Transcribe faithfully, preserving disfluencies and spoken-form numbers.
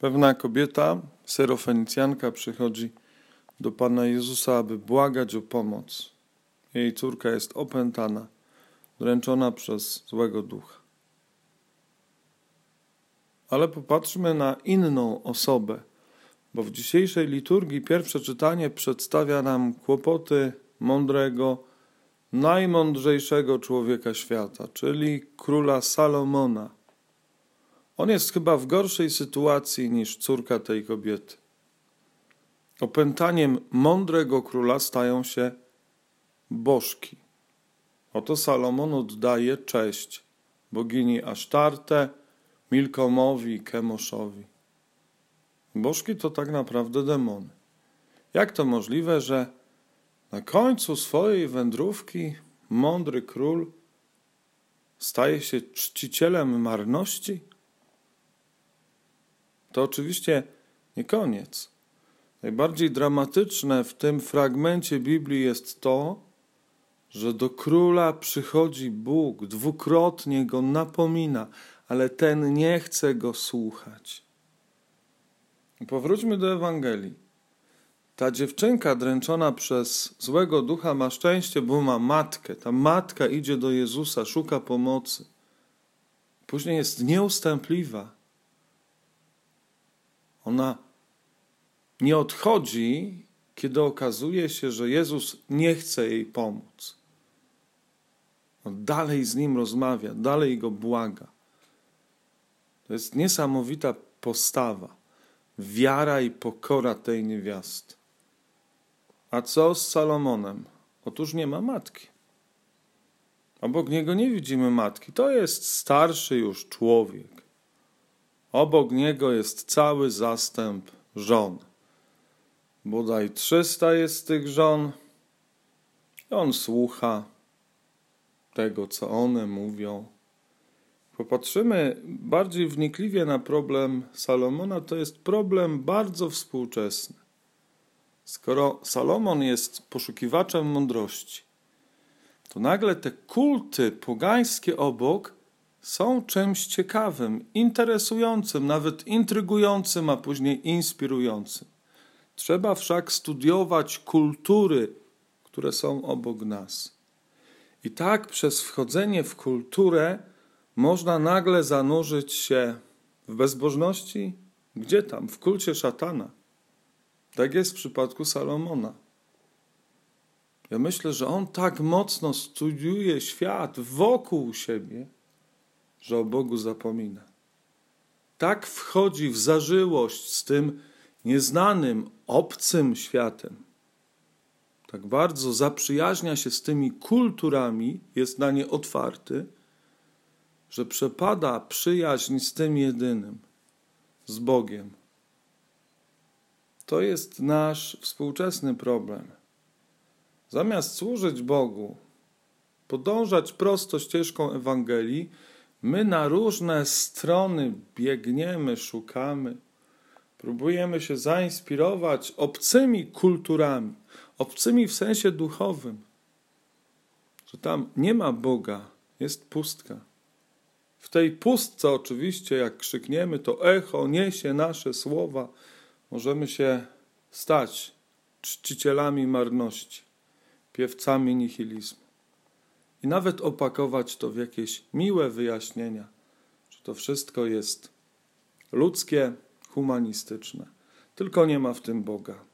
Pewna kobieta, Syrofenicjanka, przychodzi do Pana Jezusa, aby błagać o pomoc. Jej córka jest opętana, dręczona przez złego ducha. Ale popatrzmy na inną osobę, bo w dzisiejszej liturgii pierwsze czytanie przedstawia nam kłopoty mądrego, najmądrzejszego człowieka świata, czyli króla Salomona. On jest chyba w gorszej sytuacji niż córka tej kobiety. Opętaniem mądrego króla stają się bożki. Oto Salomon oddaje cześć bogini Asztartę, Milkomowi i Kemoszowi. Bożki to tak naprawdę demony. Jak to możliwe, że na końcu swojej wędrówki mądry król staje się czcicielem marności? To oczywiście nie koniec. Najbardziej dramatyczne w tym fragmencie Biblii jest to, że do króla przychodzi Bóg, dwukrotnie go napomina, ale ten nie chce go słuchać. Powróćmy do Ewangelii. Ta dziewczynka dręczona przez złego ducha ma szczęście, bo ma matkę. Ta matka idzie do Jezusa, szuka pomocy. Później jest nieustępliwa. Ona nie odchodzi, kiedy okazuje się, że Jezus nie chce jej pomóc. On dalej z nim rozmawia, dalej go błaga. To jest niesamowita postawa. Wiara i pokora tej niewiasty. A co z Salomonem? Otóż nie ma matki. Obok niego nie widzimy matki. To jest starszy już człowiek. Obok niego jest cały zastęp żon. Bodaj trzysta jest tych żon. I on słucha tego, co one mówią. Popatrzymy bardziej wnikliwie na problem Salomona, to jest problem bardzo współczesny. Skoro Salomon jest poszukiwaczem mądrości, to nagle te kulty pogańskie obok są czymś ciekawym, interesującym, nawet intrygującym, a później inspirującym. Trzeba wszak studiować kultury, które są obok nas. I tak przez wchodzenie w kulturę można nagle zanurzyć się w bezbożności? Gdzie tam? W kulcie szatana. Tak jest w przypadku Salomona. Ja myślę, że on tak mocno studiuje świat wokół siebie, że o Bogu zapomina. Tak wchodzi w zażyłość z tym nieznanym, obcym światem. Tak bardzo zaprzyjaźnia się z tymi kulturami, jest na nie otwarty, że przepada przyjaźń z tym jedynym, z Bogiem. To jest nasz współczesny problem. Zamiast służyć Bogu, podążać prosto ścieżką Ewangelii, my na różne strony biegniemy, szukamy, próbujemy się zainspirować obcymi kulturami, obcymi w sensie duchowym, że tam nie ma Boga, jest pustka. W tej pustce oczywiście, jak krzykniemy, to echo niesie nasze słowa. Możemy się stać czcicielami marności, piewcami nihilizmu. I nawet opakować to w jakieś miłe wyjaśnienia, że to wszystko jest ludzkie, humanistyczne. Tylko nie ma w tym Boga.